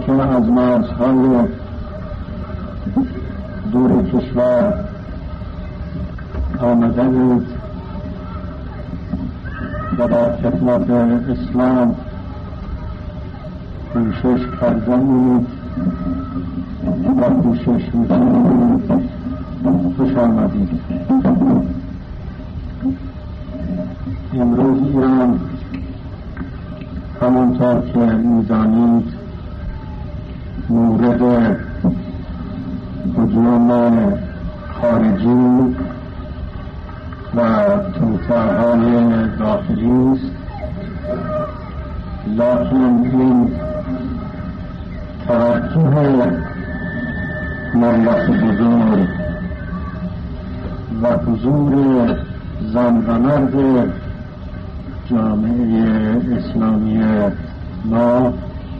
که از مرزهای دور کشور آمده بود و در خدمت اسلام کوشش کرده بود و کوشش می‌کنید. خوش آمدید. امروز ایران همونطور که می‌دانید مورد هجوم خارجی و توطئه‌های داخلی است، لکن این توجه ملت بزرگ و حضور زن و مرد جامعه اسلامی ما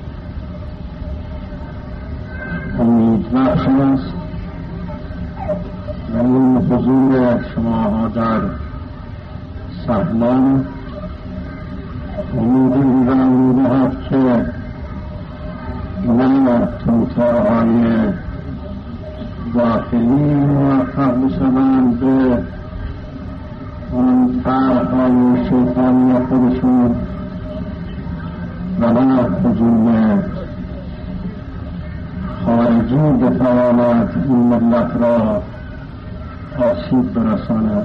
امیدبخش است و این حضور شما در صحنه امیدی می‌دهد که نه توطئه‌های داخلی موفق بشوند به آن طرح‌های شیطانی خودشون و نه هجوم خارجی بتواند این ملت را آسیب برساند.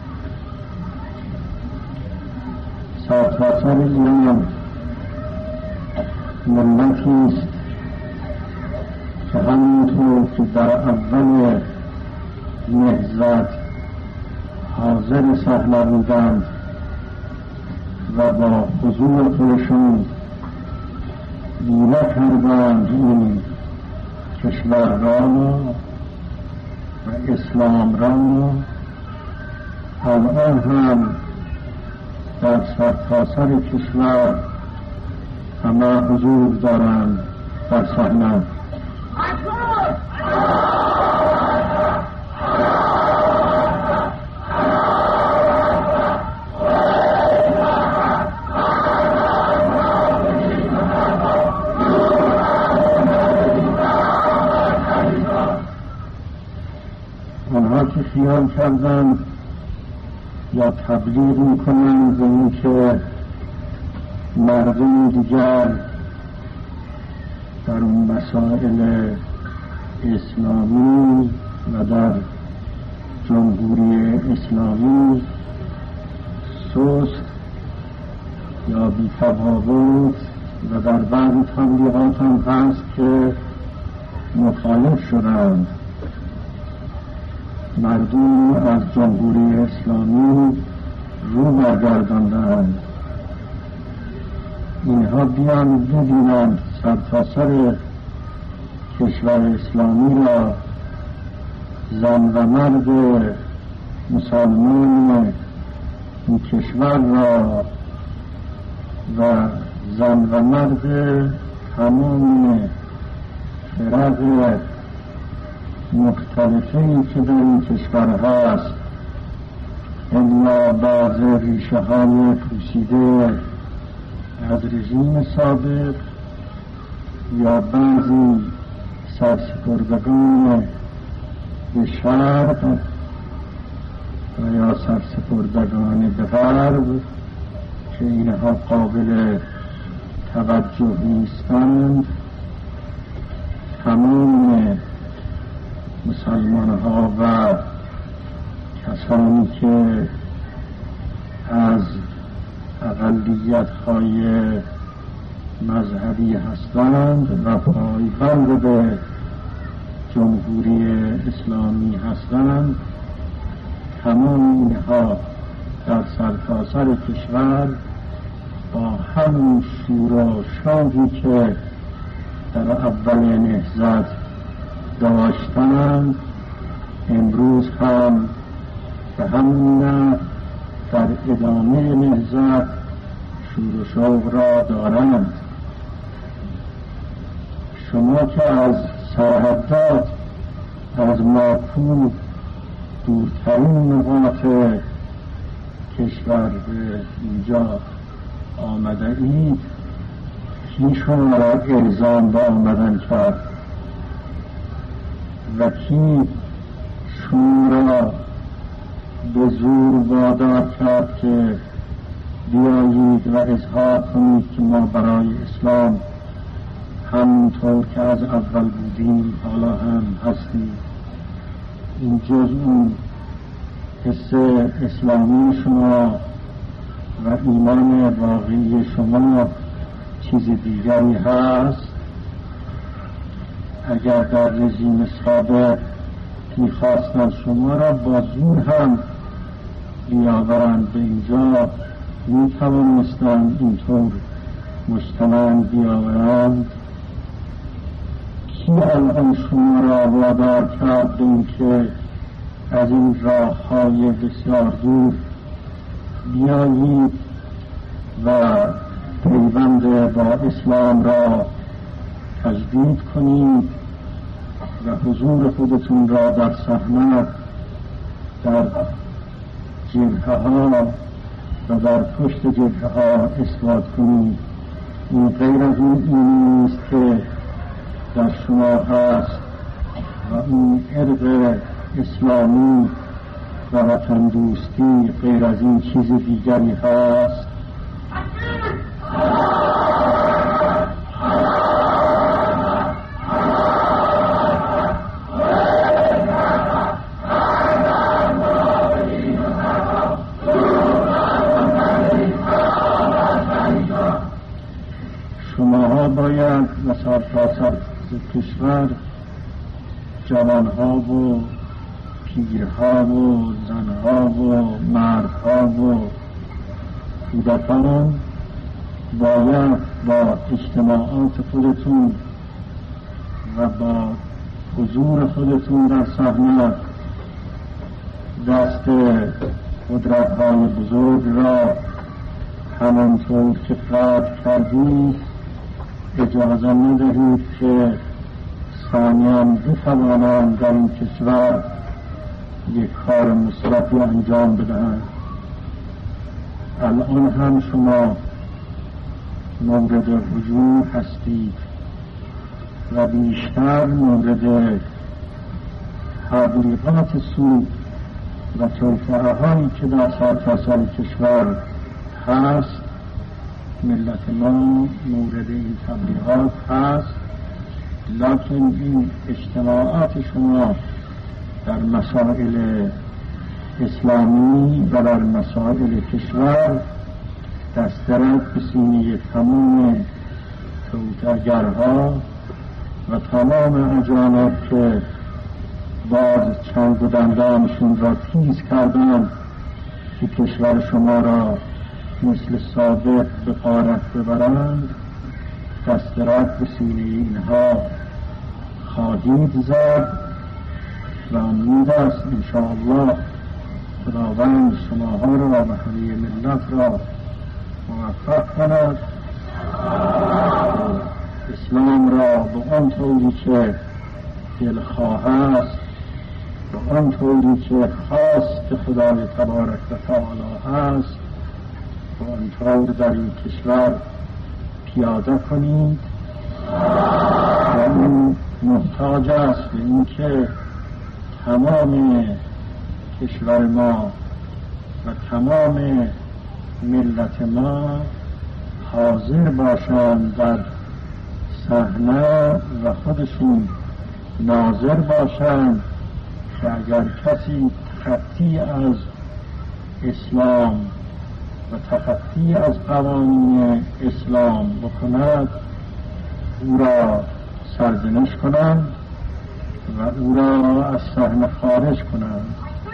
سرتاسر ایران ملتی است که همینطور که در اول نهضت حاضر صحنه بودند و با حضور خودشون بیمه کردند این کشور را و اسلام را، الان هم در سرتاسر کشور همه حضور دارند در صحنه. آنها که خیال کردند یا تبلیغ میکنند به این که مردم دیگر در مسائل اسلامی و در جمهوری اسلامی سست یا بی‌تفاوت و در بعضی تبلیغات هم هست که مخالف شدند، مردم از جمهوری اسلامی رو برگرداندند. اینها بیان ببینند سرتاسر کشور اسلامی را، زن و مرد مسلمان این کشور را و زن و مرد تمام فرق مختلفی که در این کشور هست، الا بعض ریشه های پوسیده از رژیم سابق یا بعضی سرسپردگان به شرق و یا سرسپردگان به غرب که اینها قابل توجه نیستند، تمام مسلمان ها و کسانی که از اقلیت های مذهبی هستند و پایبند به جمهوری اسلامی هستند، تمام اینها در سرتاسر کشور با همون شور و شوقی که در اول نهضت داشتند امروز هم به همین نحو در ادامه نهضت شور و شوق را دارند. شما که از سرحدات از ماکو دورترین نقاط کشور به اینجا آمده اید، کی شما را الزام به آمدن کرد و کی شما را به زور وادار کرد که بیایید و اظهار کنید که ما برای اسلام همونطور که از اول بودیم حالا هم هستیم. این جز اون حس اسلامی شما و ایمان واقعی شما چیز دیگری هست. اگر در رژیم سابق می‌خواستند شما را با زور هم بیاورند به اینجا، می‌توانستند اینطور مستمند بیاورند. کی الان شما را وادار کرد به اینکه از این راه‌های بسیار دور بیایید و پیوند با اسلام را تجدید کنید و حضور خودتون را در صحنه، در جبهه‌ها و در پشت جبهه‌ها اثبات کنید؟ این غیر از این ایمانی است که در شما هست و اون ارق اسلامی و وطن دوستی غیر از این چیز دیگری هست. شماها باید و سرتاسر کشور جوانها و پیرها و زنها و مردها و کودکان باید با اجتماعات خودتون و با حضور خودتون در صحنه دست قدرت‌های بزرگ را همانطور که فرض کردید اجازه ندهید که ثانیاً بتوانند در این کشور یک کار مثبتی انجام بدهند. الان هم شما مورد هجوم هستید و بیشتر مورد تبلیغات سوء و توطئه هایی که در سرتاسر کشور هست. ملت ما مورد این تبلیغات هست، لکن این اجتماعات شما در مسائل اسلامی و در مسائل کشور دسترد به سینه تمام توطئه‌گرها و تمام اجانب که باز چنگ و دندانشون را تیز کردند که کشور شما را مثل سابق به غارت ببرند، دسترد به سینه اینها خواهید زد و امید است انشاءالله خداوند شماها را و همه ملت را موفق کند، اسلام را به آن طوری که دلخواه است، به آن طوری که خواست خدای تبارک و تعالی است، به آن طور در این کشور پیاده کنید و این محتاج است به این که تمام کشور ما و تمام ملت ما حاضر باشند در صحنه و خودشون ناظر باشند که اگر کسی تخطی از اسلام و تخطی از قوانین اسلام بکند او را سرزنش کنند و او را از صحنه خارج کنند.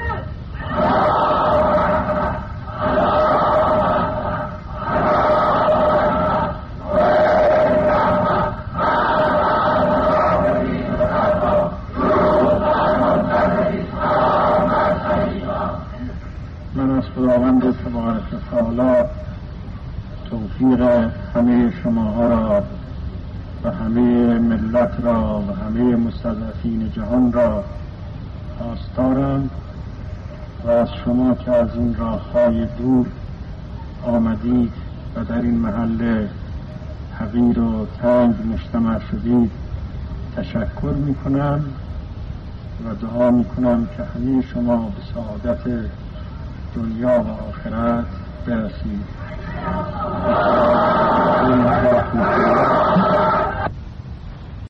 من از خداوند تبارک و تعالی توفیق همه شماها را و همه ملت را و همه مستضعفین جهان را خواستارم و از شما که از این راه‌های دور آمدید و در این محل حقیر و تنگ مجتمع شدید تشکر میکنم و دعا میکنم که همه شما به سعادت دنیا و آخرت برسید.